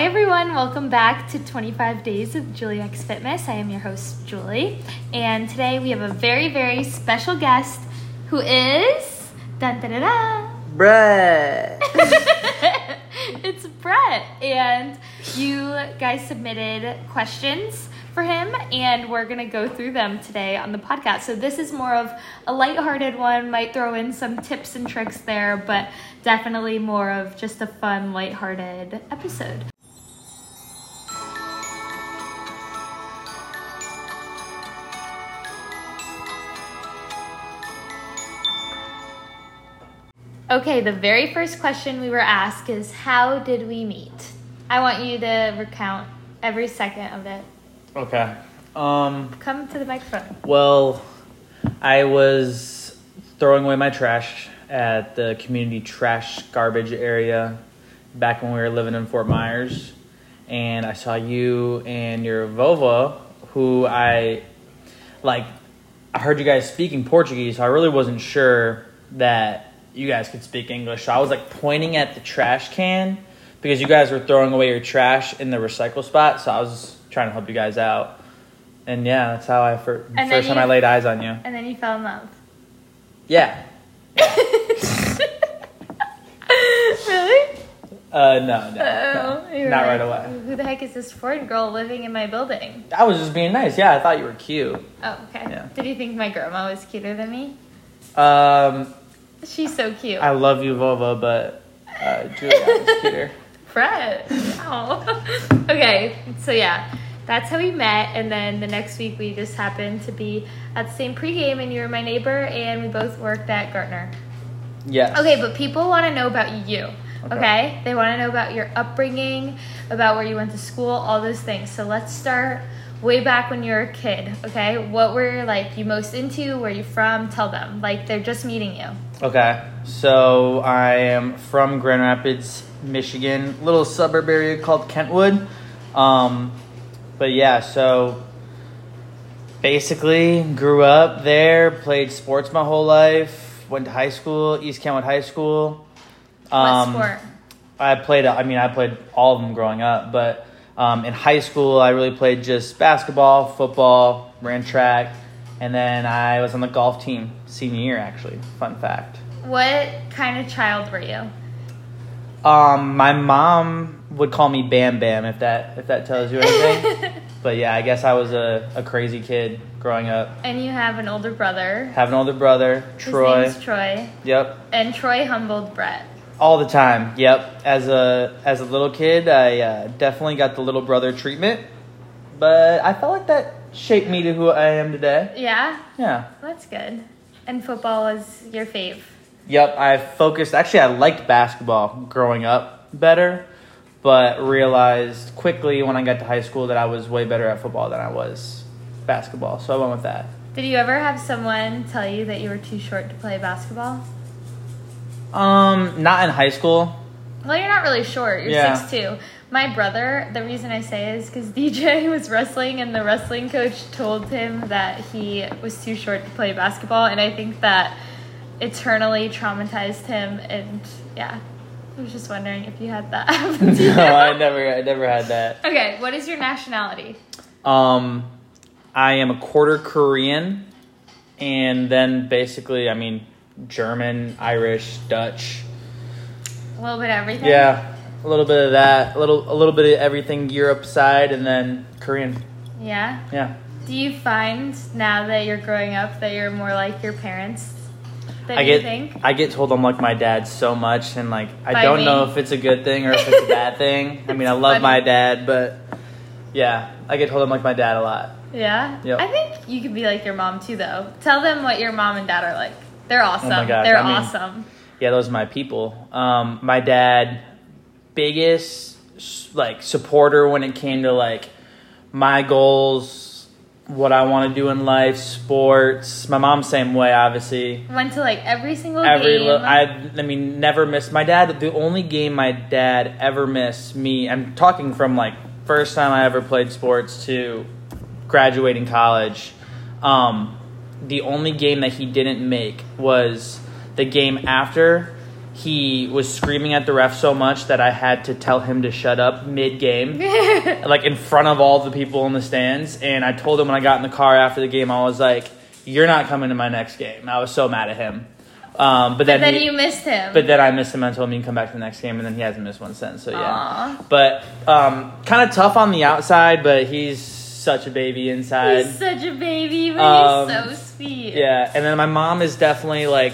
everyone, welcome back to 25 Days of Julie X Fitness. I am your host, Julie, and today we have a very, very special guest who is... Dun, dun, dun, dun. Brett! It's Brett, and you guys submitted questions for him, and we're going to go through them today on the podcast. So this is more of a lighthearted one, might throw in some tips and tricks there, but definitely more of just a fun, lighthearted episode. Okay, the very first question we were asked is, how did we meet? I want you to recount every second of it. Okay. Come to the microphone. Well, I was throwing away my trash at the community trash garbage area back when we were living in Fort Myers. And I saw you and your Vova, who I heard you guys speaking Portuguese, so I really wasn't sure that you guys could speak English. So I was pointing at the trash can because you guys were throwing away your trash in the recycle spot. So I was trying to help you guys out. And yeah, that's how first time I laid eyes on you. And then you fell in love. Yeah. Really? No. Not right away. Who the heck is this foreign girl living in my building? I was just being nice. Yeah, I thought you were cute. Oh, okay. Yeah. Did you think my grandma was cuter than me? She's so cute. I love you, Vova, but Julia is cuter. Fred. Oh. Okay, so yeah, that's how we met, and then the next week we just happened to be at the same pregame, and you were my neighbor, and we both worked at Gartner. Yes. Okay, but people want to know about you. Okay? They want to know about your upbringing, about where you went to school, all those things. So let's start way back when you were a kid, okay? What were you most into? Where you from? Tell them. They're just meeting you. Okay. So I am from Grand Rapids, Michigan, little suburb area called Kentwood. But yeah, so basically grew up there, played sports my whole life, went to high school, East Kentwood High School. What sport? I played all of them growing up, but in high school, I really played just basketball, football, ran track, and then I was on the golf team senior year, actually. Fun fact. What kind of child were you? My mom would call me Bam Bam, if that tells you anything. But yeah, I guess I was a crazy kid growing up. And you have an older brother. Have an older brother, Troy. His name's Troy. Yep. And Troy humbled Brett. All the time, yep. As a little kid, I definitely got the little brother treatment, but I felt like that shaped me to who I am today. Yeah? Yeah. That's good. And football was your fave? Yep, I liked basketball growing up better, but realized quickly when I got to high school that I was way better at football than I was basketball, so I went with that. Did you ever have someone tell you that you were too short to play basketball? Not in high school. Well, you're not really short. You're 6'2". My brother, the reason I say is because DJ was wrestling, and the wrestling coach told him that he was too short to play basketball, and I think that eternally traumatized him, and yeah. I was just wondering if you had that happen to you. No, I never had that. Okay, what is your nationality? I am a quarter Korean, and then basically, German, Irish, Dutch. A little bit of everything? Yeah, a little bit of that, a little bit of everything Europe side, and then Korean. Yeah? Yeah. Do you find now that you're growing up that you're more like your parents than you think? I get told I'm like my dad so much, and I By don't me? know if it's a good thing or if it's a bad thing. I love funny. my dad, but yeah, I get told I'm like my dad a lot. Yeah? Yep. I think you could be like your mom too, though. Tell them what your mom and dad are like. They're awesome. Oh my gosh, They're awesome. Yeah, those are my people. My dad, biggest supporter when it came to my goals, what I want to do in life, sports. My mom, same way, obviously. Went to every single game. Never missed. My dad, the only game my dad ever missed me, I'm talking from first time I ever played sports to graduating college. The only game that he didn't make was the game after he was screaming at the ref so much that I had to tell him to shut up mid-game, like in front of all the people in the stands. And I told him when I got in the car after the game, I was like, "You're not coming to my next game." I was so mad at him. But then you missed him. But then I missed him. I told him he can come back to the next game, and then he hasn't missed one since. So yeah. Aww. But kind of tough on the outside, but he's such a baby inside. He's such a baby, but he's so sweet. Yeah, and then my mom is definitely like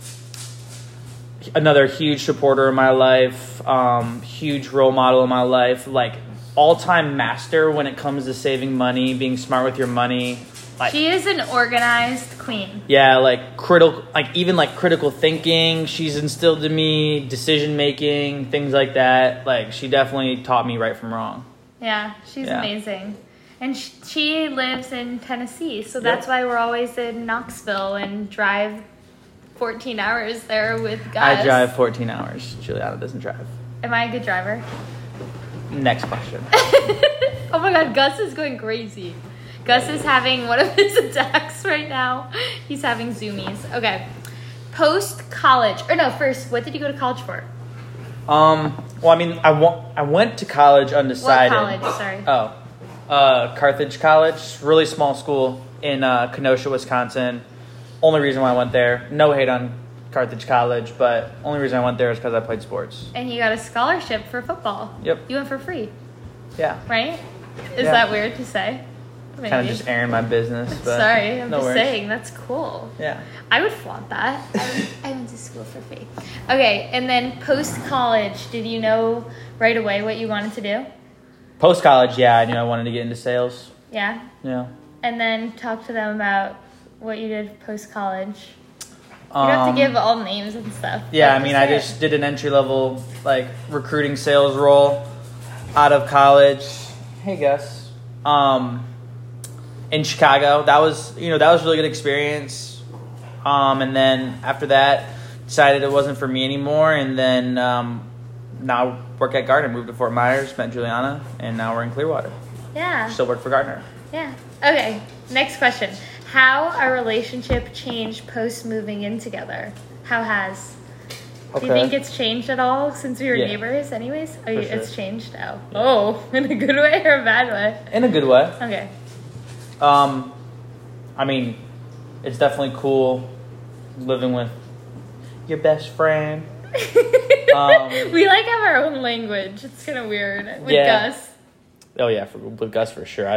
another huge supporter in my life, huge role model in my life, like all-time master when it comes to saving money, being smart with your money. Like, she is an organized queen. Yeah, like critical thinking. She's instilled in me decision making, things like that. Like she definitely taught me right from wrong. Yeah, she's amazing. And she lives in Tennessee, so that's why we're always in Knoxville and drive 14 hours there with Gus. I drive 14 hours. Juliana doesn't drive. Am I a good driver? Next question. Oh my god, Gus is going crazy. Gus is having one of his attacks right now. He's having zoomies. Okay. Post-college. Or no, first, what did you go to college for? Well, I mean, I went to college undecided. What college? Sorry. Carthage College. Really small school in Kenosha, Wisconsin. Only reason why I went there. No hate on Carthage College, but only reason I went there is because I played sports. And you got a scholarship for football. Yep. You went for free. Yeah. Right? Is that weird to say? Maybe. Kind of just airing my business. But sorry, I'm no just worries. saying, that's cool. Yeah. I would flaunt that. I went to school for free. Okay, and then post-college, did you know right away what you wanted to do? Post-college, yeah, I knew I wanted to get into sales. Yeah? Yeah. And then talk to them about what you did post-college. You don't have to give all names and stuff. Yeah, I mean, I just did an entry-level, like, recruiting sales role out of college. Hey, Gus. In Chicago. That was a really good experience. And then after that, decided it wasn't for me anymore. And then now I work at Gardner. Moved to Fort Myers, met Juliana, and now we're in Clearwater. Yeah. Still work for Gardner. Yeah. Okay, next question. How our relationship changed post moving in together? How has? Do you think it's changed at all since we were neighbors anyways? Oh, it's changed? Oh. Yeah. Oh, in a good way or a bad way? In a good way. Okay. I mean, it's definitely cool living with your best friend. We like have our own language. It's kind of weird with Gus. Oh yeah, with Gus for sure.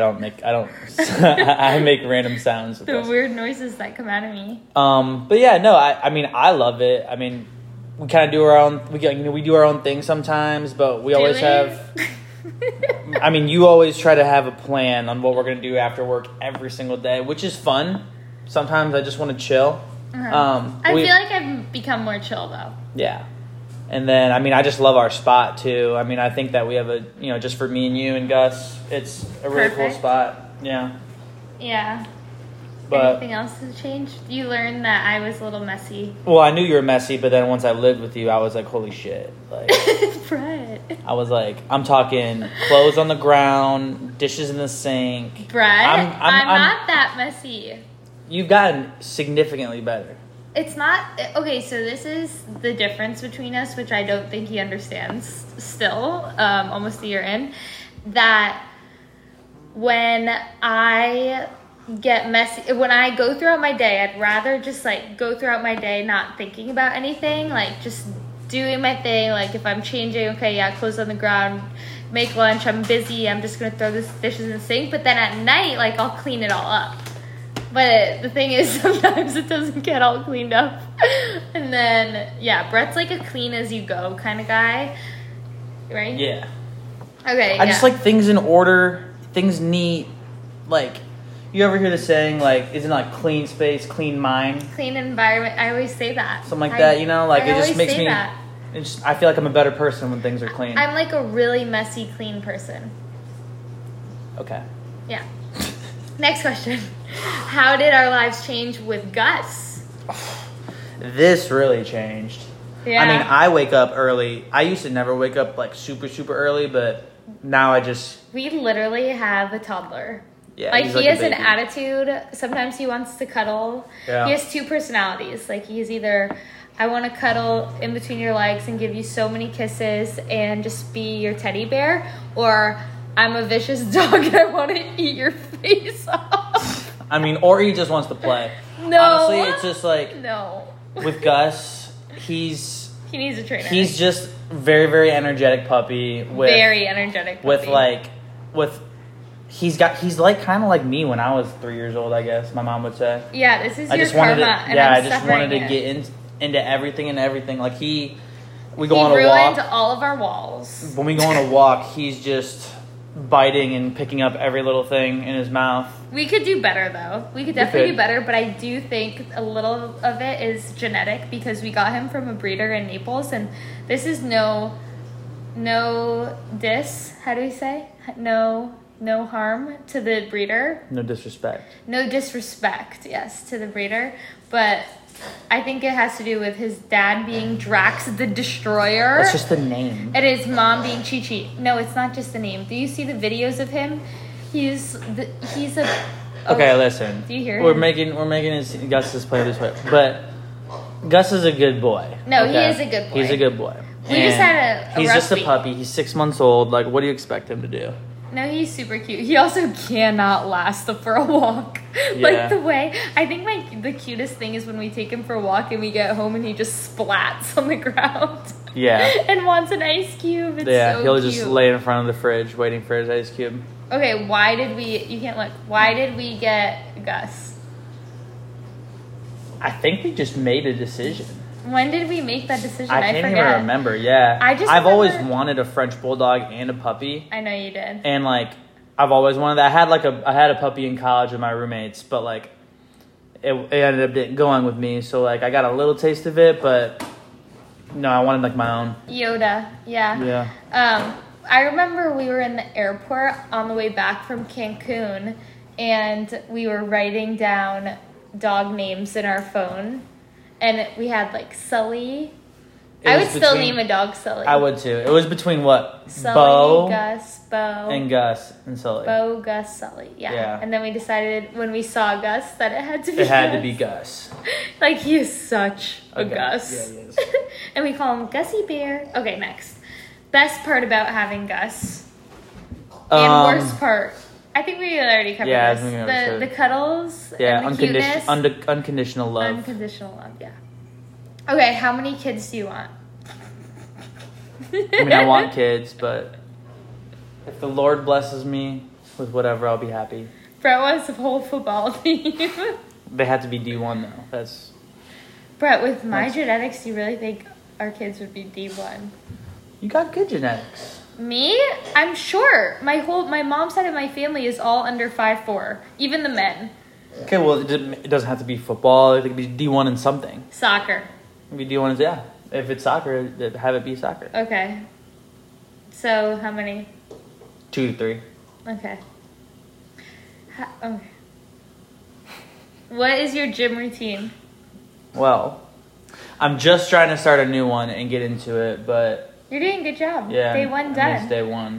I make random sounds with Gus. Weird noises that come out of me. But yeah, no, I mean, I love it. I mean, we kind of do our own. We do our own thing sometimes, but we always have. I mean, you always try to have a plan on what we're gonna do after work every single day, which is fun. Sometimes I just want to chill. Uh-huh. I feel like I've become more chill though. Yeah. And then, I mean, I just love our spot, too. I mean, I think that we have just for me and you and Gus, it's a really cool spot. Yeah. Yeah. But anything else has changed? You learned that I was a little messy. Well, I knew you were messy, but then once I lived with you, I was like, holy shit. Like, Brett. I was like, I'm talking clothes on the ground, dishes in the sink. Brett, I'm not that messy. You've gotten significantly better. It's not... Okay, so this is the difference between us, which I don't think he understands still, almost a year in, that when I get messy... When I go throughout my day, I'd rather just, like, go throughout my day not thinking about anything, like, just doing my thing. Like, if I'm changing, okay, yeah, clothes on the ground, make lunch, I'm busy, I'm just going to throw the dishes in the sink. But then at night, like, I'll clean it all up. But the thing is, sometimes it doesn't get all cleaned up. And then, yeah, Brett's like a clean as you go kind of guy. Right? Yeah. Okay, I just like things in order, things neat. Like, you ever hear the saying, like, isn't it like clean space, clean mind? Clean environment. I always say that. Something like that, you know? Like, it just makes me... That. I feel like I'm a better person when things are clean. I'm like a really messy, clean person. Okay. Yeah. Next question. How did our lives change with Gus? This really changed. Yeah. I mean, I wake up early. I used to never wake up like super, super early, but now I just... We literally have a toddler. Yeah, like he has an attitude. Sometimes he wants to cuddle. Yeah. He has two personalities. Like he's either I want to cuddle in between your legs and give you so many kisses and just be your teddy bear, or I'm a vicious dog and I want to eat your face off. I mean, or he just wants to play. No. Honestly, it's just like No. with Gus, he needs a trainer. He's just very, very energetic puppy. Very energetic puppy. He's like kind of like me when I was 3 years old, I guess my mom would say. Yeah, this is I your just wanted karma. to, I just wanted to get into everything and everything. Like we go on a walk. He ruined all of our walls. When we go on a walk, he's just biting and picking up every little thing in his mouth. We could do better, though. We could definitely do better, but I do think a little of it is genetic because we got him from a breeder in Naples, and this is no diss. How do we say? No harm to the breeder. No disrespect. No disrespect, yes, to the breeder. But I think it has to do with his dad being Drax the Destroyer. It's just the name. And his mom being Chi-Chi. No, it's not just the name. Do you see the videos of him? He's a... Okay, listen. Do you hear We're him? making Gus's play this way. But Gus is a good boy. No, okay? he is a good boy. He's a good boy. We just had a He's rough just a week. puppy. He's 6 months old. Like, what do you expect him to do? No, he's super cute. He also cannot last for a walk. Yeah. Like the way, I think the cutest thing is when we take him for a walk and we get home and he just splats on the ground. Yeah. And wants an ice cube. It's Yeah, so he'll cute. just lay in front of the fridge waiting for his ice cube. Okay, you can't look. Why did we get Gus? I think we just made a decision. When did we make that decision? I can't forget. even remember. Yeah. I've always remember- wanted a French bulldog and a puppy. I know you did. And like I've always wanted that. I had a puppy in college with my roommates, but like it ended up going with me. So like I got a little taste of it, but no, I wanted like my own. Yoda, yeah. Yeah. I remember we were in the airport on the way back from Cancun, and we were writing down dog names in our phone, and we had like Sully. I would still name a dog Sully. I would too. It was between what? Sully, Bo, Gus, Bo. and Gus and Sully. Bo, Gus, Sully. Yeah. And then we decided when we saw Gus that it had to be It had Gus. to be Gus. Like, he is such a Gus. Yeah, he is. And we call him Gussie Bear. Okay, next. Best part about having Gus. And worst part. I think we already covered yeah, this. I think we already The cuddles Yeah, and the cuteness. unconditional love. Unconditional love, yeah. Okay, how many kids do you want? I mean, I want kids, but if the Lord blesses me with whatever, I'll be happy. Brett wants a whole football team. They have to be D1 though. That's Brett, with my genetics, do you really think our kids would be D1? You got good genetics. Me? I'm short. My mom's side of my family is all under 5'4", even the men. Okay, well, it doesn't have to be football. It could be D1 in something. Soccer. It could be D1 in, if it's soccer, have it be soccer. Okay. So, how many? 2 to 3. Okay. Okay. What is your gym routine? Well, I'm just trying to start a new one and get into it, but You're doing a good job. yeah. Day one It's done. day one.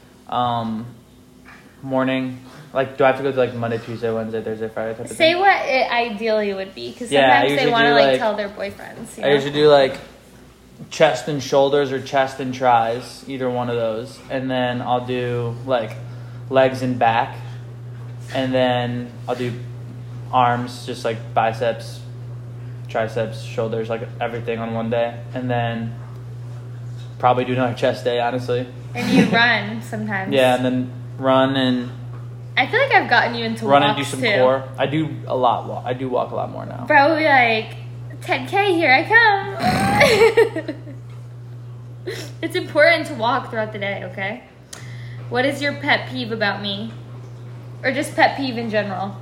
Morning. Like, do I have to go to like Monday, Tuesday, Wednesday, Thursday, Friday type of Say thing? what it ideally would be, because Yeah, I sometimes they usually want to do, like like- tell their boyfriends. You I know? usually do like chest and shoulders or chest and tries, either one of those. And then I'll do like legs and back. And then I'll do arms, just like biceps, triceps, shoulders, like everything on one day. And then probably do another chest day, honestly. And you run sometimes. Yeah, and then run and I feel like I've gotten you into run walks and do some too. core. I do a lot. I do walk a lot more now. Probably like 10K, here I come. It's important to walk throughout the day, okay? What is your pet peeve about me? Or just pet peeve in general?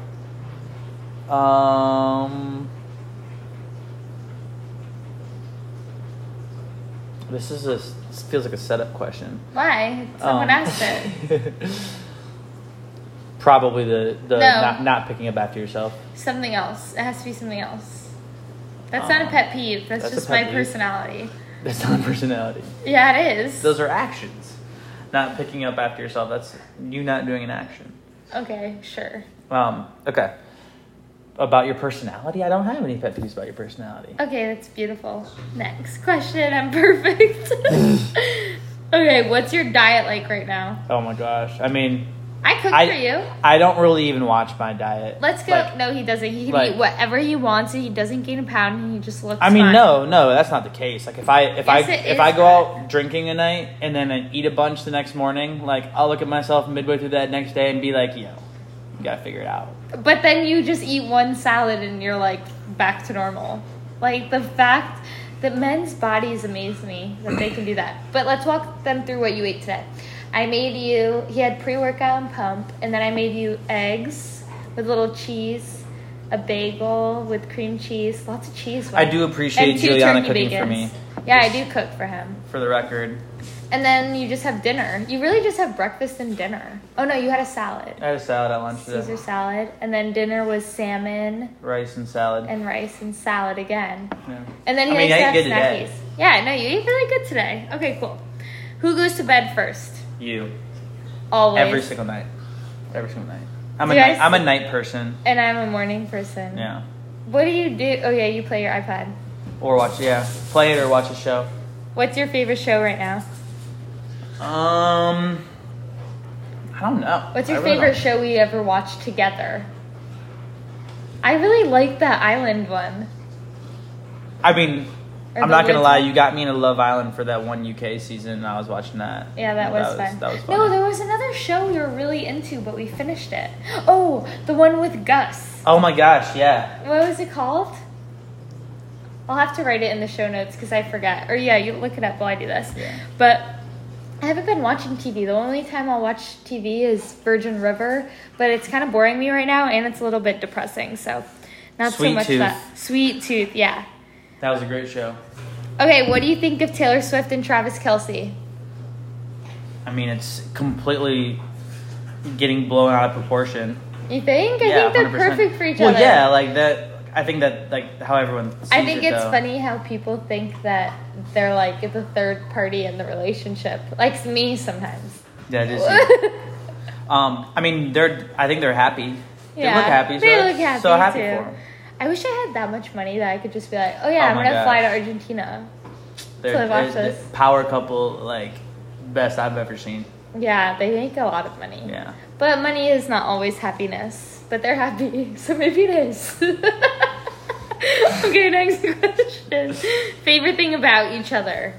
This feels like a setup question. Why? Someone asked it. Probably the No. not picking up after yourself. Something else. It has to be something else. That's not a pet peeve. That's that's a just pet my peeve. personality. That's not personality. Yeah, it is. Those are actions. Not picking up after yourself. That's you not doing an action. Okay, sure. Okay. About your personality? I don't have any pet peeves about your personality. Okay, that's beautiful. Next question. I'm perfect. Okay, what's your diet like right now? Oh my gosh. I mean, I cook for you. I don't really even watch my diet. Let's go. Like, no, he doesn't. He can eat whatever he wants, and he doesn't gain a pound, and he just looks. I mean, fine. no, that's not the case. Like if I Yes, go out drinking a night and then I eat a bunch the next morning, like I'll look at myself midway through that next day and be like, yo, you gotta figure it out. But then you just eat one salad and you're like back to normal. Like the fact that men's bodies amaze me that they can do that. But let's walk them through what you ate today. I made you, he had pre-workout and pump, and then I made you eggs with little cheese, a bagel with cream cheese, lots of cheese. I do appreciate Juliana cooking for me. Yeah, I do cook for him. For the record. And then you just have dinner. You really just have breakfast and dinner. Oh no, you had a salad. I had a salad at lunch today. Caesar salad. And then dinner was salmon. Rice and salad. And rice and salad again. Yeah. And then he likes to have snackies. Yeah, no, you ate really good today. Okay, cool. Who goes to bed first? You. Always. Every single night. I'm a night person. And I'm a morning person. Yeah. What do you do? Oh yeah, you play your iPad. Or play it or watch a show. What's your favorite show right now? I don't know. What's your favorite show we ever watched together? I really like that Island one. I mean, I'm not gonna lie, you got me into Love Island for that one UK season, and I was watching that. Yeah, that was fun. That was fun. No, there was another show we were really into, but we finished it. Oh, the one with Gus. Oh my gosh, yeah. What was it called? I'll have to write it in the show notes because I forget. Or yeah, you look it up while I do this. Yeah. But I haven't been watching TV. The only time I'll watch TV is Virgin River, but it's kind of boring me right now, and it's a little bit depressing. So not so much that. Sweet Tooth, yeah. That was a great show. Okay, what do you think of Taylor Swift and Travis Kelce? I mean, it's completely getting blown out of proportion. You think? I think they're 100%. Perfect for each other. Well, yeah, like that. I think that, like, how everyone sees I think it, it's funny how people think that they're, like, the third party in the relationship. Like me sometimes. Yeah, it is. I mean, I think they're happy. Yeah, they look happy. They look happy, so happy too. for them. I wish I had that much money that I could just be like, oh yeah, I'm going to fly to Argentina. They're watch this. Power couple, like, best I've ever seen. Yeah, they make a lot of money. Yeah. But money is not always happiness. But they're happy, so maybe it is. Okay, next question. Favorite thing about each other?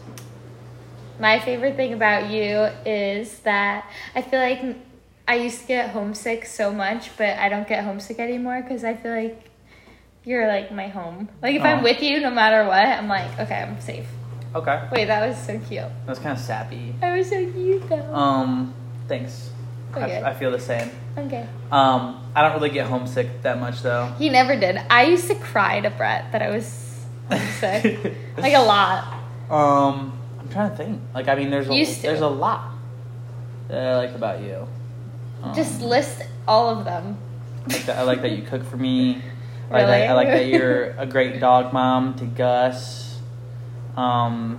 My favorite thing about you is that I feel like I used to get homesick so much, but I don't get homesick anymore because I feel like you're like my home. Like if I'm with you, no matter what, I'm like, okay, I'm safe. Okay. Wait, that was so cute. That was kind of sappy. I was so cute though. Thanks. Okay. I feel the same. Okay. I don't really get homesick that much though. He never did. I used to cry to Brett that I was homesick. Like a lot. I'm trying to think. Like, I mean, there's a lot that I like about you. Just list all of them. I like that you cook for me. Really? I like that you're a great dog mom to Gus. I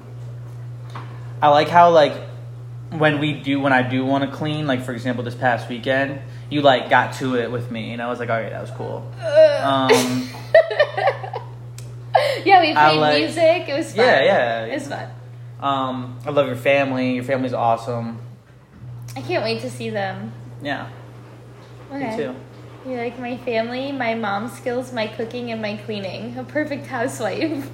like how, like, when I do want to clean, like, for example, this past weekend, you, like, got to it with me, and I was like, okay, that was cool. Yeah, we played music. It was fun. Yeah. It was fun. I love your family. Your family's awesome. I can't wait to see them. Yeah. Okay. Me too. You like my family, my mom skills, my cooking, and my cleaning. A perfect housewife.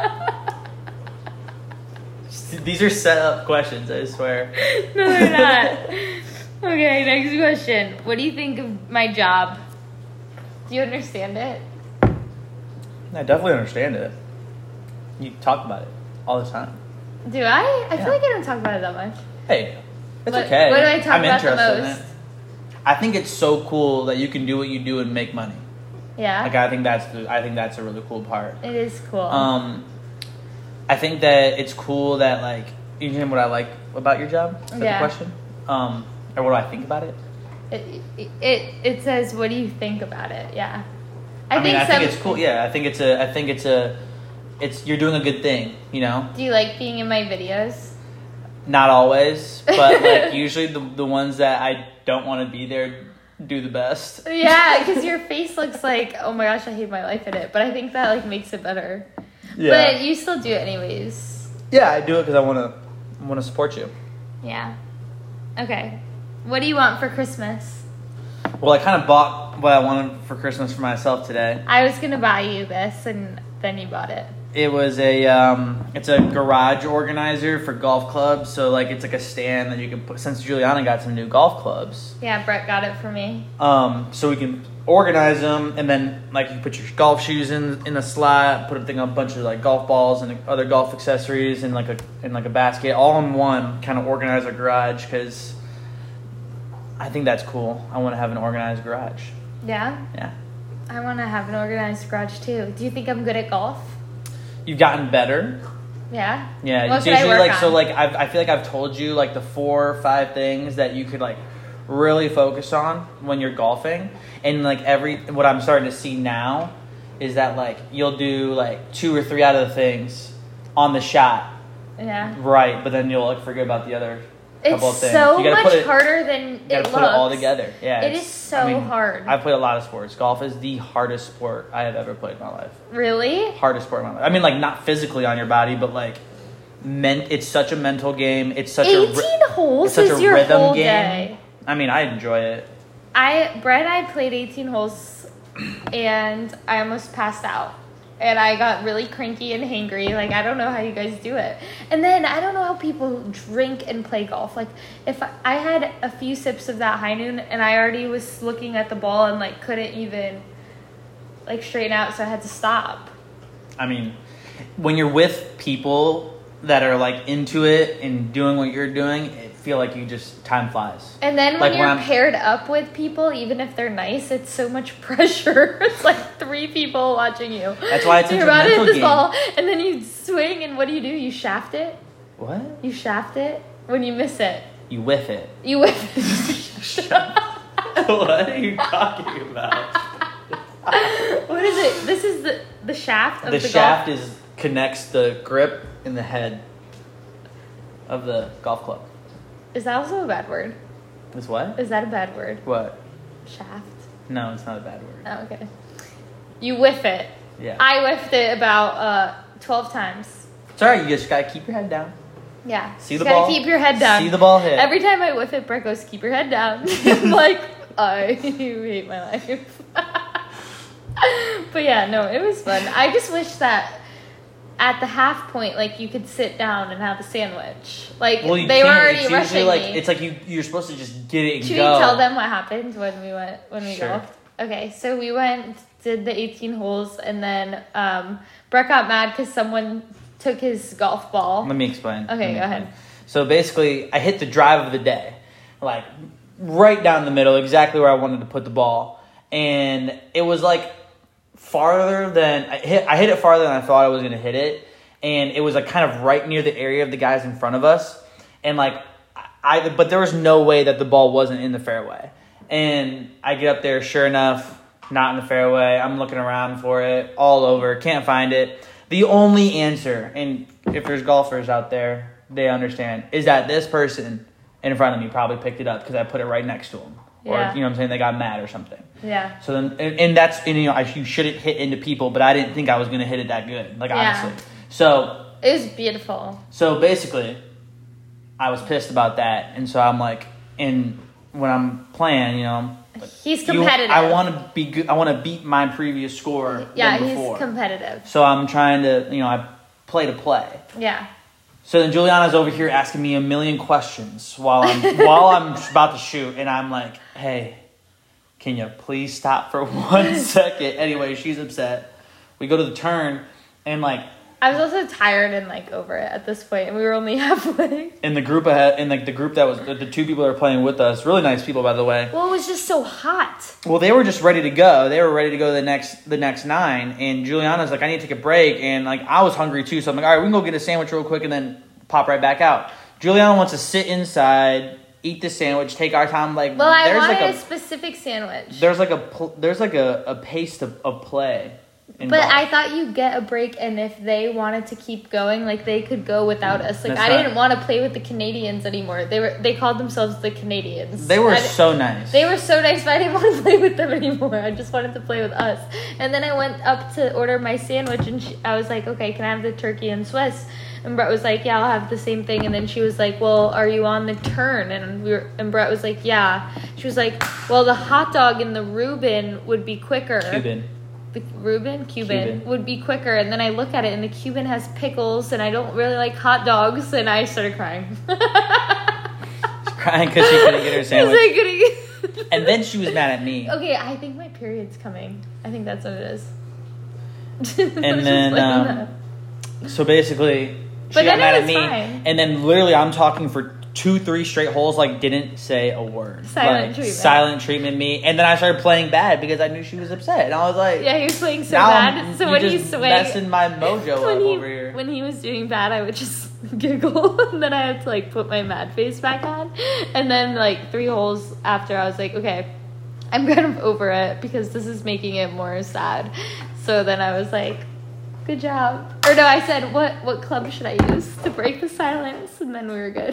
These are set up questions, I swear. No, they're not. Okay, next question. What do you think of my job? Do you understand it? I definitely understand it. You talk about it all the time. Do I? I feel like I don't talk about it that much. Hey, it's okay. What do I talk I'm about the interested most? in it. I think it's so cool that you can do what you do and make money. Yeah. Like, I think that's a really cool part. It is cool. I think that it's cool that, like, you know what I like about your job? Is that the question? Or what do I think about it? It says, what do you think about it? Yeah. I think it's cool. Yeah, I think it's you're doing a good thing, you know? Do you like being in my videos? Not always, but like usually the ones that I don't want to be there, do the best. Yeah, because your face looks like, oh my gosh, I hate my life in it. But I think that like makes it better. Yeah. But you still do it anyways. Yeah, I do it because I want to support you. Yeah. Okay. What do you want for Christmas? Well, I kind of bought what I wanted for Christmas for myself today. I was gonna buy you this, and then you bought it. It was it's a garage organizer for golf clubs. So like it's like a stand that you can put. Since Juliana got some new golf clubs, Yeah, Brett got it for me. so we can organize them, and then like you put your golf shoes in a slot, put a bunch of like golf balls and other golf accessories in like a basket, all in one. Kind of organize our garage because I think that's cool. I want to have an organized garage. Yeah? Yeah. I want to have an organized garage too. Do you think I'm good at golf? You've gotten better. Yeah? Yeah, What it's should I usually work like so on? like I feel like I've told you like the 4 or 5 things that you could like really focus on when you're golfing, and like what I'm starting to see now is that like you'll do like 2 or 3 out of the things on the shot Yeah. right, but then you'll like forget about the other couple of It's things. so You gotta much put it, harder than you it gotta looks. put it all together. Yeah, It is so hard. I've played a lot of sports. Golf is the hardest sport I have ever played in my life. Really? Hardest sport in my life. I mean, like not physically on your body, but like it's such a mental game. It's such 18 a holes it's such is a your rhythm whole game. day. I mean, I enjoy it. Brett and I played 18 holes, and I almost passed out. And I got really cranky and hangry. Like, I don't know how you guys do it. And then I don't know how people drink and play golf. Like, if I had a few sips of that High Noon, and I already was looking at the ball and, like, couldn't even, like, straighten out, so I had to stop. I mean, when you're with people that are like into it and doing what you're doing, it feel like time flies. And then when Like, you're when I'm- paired up with people, even if they're nice, it's so much pressure. It's like 3 people watching you. That's why it's So such you're a about to hit mental this game. ball, and then you swing, and what do? You shaft it? What? You shaft it when you miss it. You whiff it. You whiff it. What are you talking about? What is it? This is the shaft of the shaft golf. connects the grip in the head of the golf club. Is that also a bad word? Is what? Is that a bad word? What? Shaft. No, it's not a bad word. Oh, okay. You whiff it. Yeah. I whiffed it about 12 times. It's alright, you just gotta keep your head down. Yeah. See the Just gotta ball? keep your head down. See the ball hit. Every time I whiff it, Brett goes, keep your head down. I'm like, I hate my life. But yeah, no, it was fun. I just wish that at the half point, like, you could sit down and have a sandwich. Like, Well, you they were can't. already It's rushing usually like me. it's like you're supposed to just get it and Should go. we tell them what happened when we Sure. golfed? Okay, so we did the 18 holes, and then Brett got mad because someone took his golf ball. Let me explain. Okay, Let me go ahead. explain. So basically, I hit the drive of the day, like right down the middle, exactly where I wanted to put the ball, and it was like farther than I hit it farther than I thought I was going to hit it, and it was like kind of right near the area of the guys in front of us, and like but there was no way that the ball wasn't in the fairway, and I get up there, sure enough, not in the fairway. I'm looking around for it all over, can't find it. The only answer, and if there's golfers out there, they understand, is that this person in front of me probably picked it up because I put it right next to them. Yeah. Or, you know what I'm saying, they got mad or something. Yeah. So then, and that's, and, you know, you shouldn't hit into people, but I didn't think I was going to hit it that good, like, Yeah. honestly. So It was beautiful. basically, I was pissed about that, and so I'm like, and when I'm playing, you know, He's competitive. I want to be good. I want to beat my previous score Yeah, than he's before. competitive. So I'm trying to, you know, I play to play. Yeah. So then Juliana's over here asking me a million questions while I'm about to shoot, and I'm like, hey, can you please stop for 1 second? Anyway, she's upset. We go to the turn, and like, I was also tired and like over it at this point, and we were only halfway. in the group ahead, in like the group that was the 2 people that were playing with us, really nice people, by the way. Well, it was just so hot. Well, they were just ready to go. They were ready to go the next 9, and Juliana's like, I need to take a break, and like I was hungry too, so I'm like, all right, we can go get a sandwich real quick and then pop right back out. Juliana wants to sit inside, eat the sandwich, take our time. Like, Well, I there's wanted like a specific sandwich. there's like a pace of play But I thought you'd get a break, and if they wanted to keep going, like, they could go without us. Like, I didn't want to play with the Canadians anymore. They called themselves the Canadians. They were so nice. They were so nice, but I didn't want to play with them anymore. I just wanted to play with us. And then I went up to order my sandwich, and I was like, okay, can I have the turkey and Swiss? And Brett was like, yeah, I'll have the same thing. And then she was like, well, are you on the turn? And Brett was like, yeah. She was like, well, the hot dog and the Reuben would be quicker. The Cuban would be quicker. And then I look at it, and the Cuban has pickles, and I don't really like hot dogs, and I started crying. Crying because she couldn't get her sandwich. And then she was mad at me. Okay, I think my period's coming. I think that's what it is. And then, so basically, she got mad at me. Fine. And then literally I'm talking for 2-3 straight holes, like, didn't say a word. Silent treatment me. And then I started playing bad because I knew she was upset. And I was like... Yeah, he was playing so bad. So when he's messing my mojo up over here. When he was doing bad, I would just giggle. And then I had to, like, put my mad face back on. And then, like, 3 holes after, I was like, okay, I'm kind of over it because this is making it more sad. So then I was like... Good job. Or no, I said, what club should I use to break the silence? And then we were good.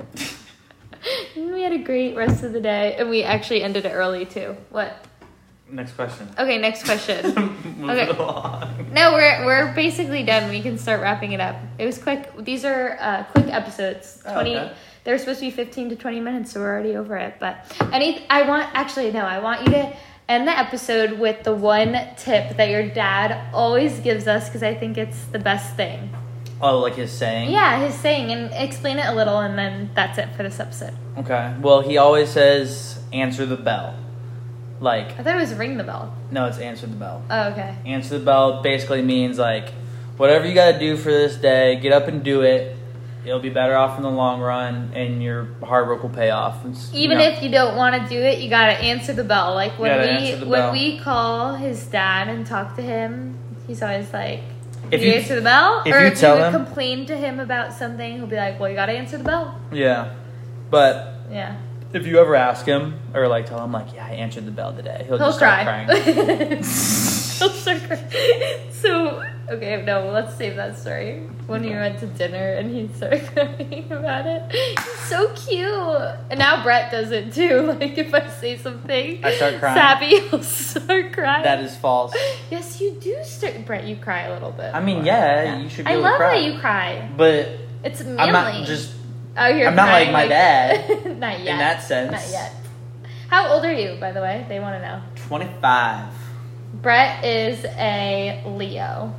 And we had a great rest of the day. And we actually ended it early, too. What? Next question. Okay, next question. Okay. Along. No, we're basically done. We can start wrapping it up. It was quick. These are quick episodes. 20. Okay. They're supposed to be 15 to 20 minutes, so we're already over it. But I want you to end the episode with the one tip that your dad always gives us, because I think it's the best thing. Oh, like his saying? Yeah, his saying, and explain it a little, and then that's it for this episode. Okay. Well, he always says, answer the bell. Like... I thought it was ring the bell. No, it's answer the bell. Oh, okay. Answer the bell basically means, like, whatever you gotta do for this day, get up and do it. You'll be better off in the long run, and your hard work will pay off. Even if you don't want to do it, you gotta answer the bell. Like when we call his dad and talk to him, he's always like, "If you answer the bell," or if you complain to him about something, he'll be like, "Well, you gotta answer the bell." Yeah, but yeah. If you ever ask him or like tell him like, "Yeah, I answered the bell today," he'll just start crying. He'll start crying. So. Okay, no, let's save that story. When we went to dinner and he started crying about it. He's so cute. And now Brett does it too. Like, if I say something I start crying. sappy, he'll start crying. That is false. Yes, you do start. Brett, you cry a little bit. I mean, yeah. You should be able to cry. I love that you cry. But it's manly. I'm not just... I'm not like my dad. Not yet. In that sense. Not yet. How old are you, by the way? They want to know. 25. Brett is a Leo.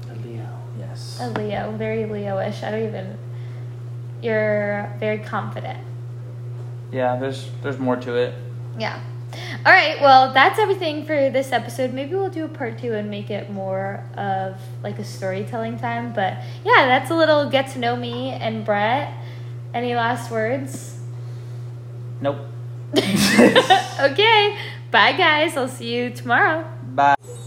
Yes. A Leo, very Leo-ish. You're very confident. Yeah, there's more to it. Yeah. All right, well, that's everything for this episode. Maybe we'll do a part 2 and make it more of like a storytelling time. But yeah, that's a little get to know me and Brett. Any last words? Nope. Okay. Bye, guys. I'll see you tomorrow. Bye.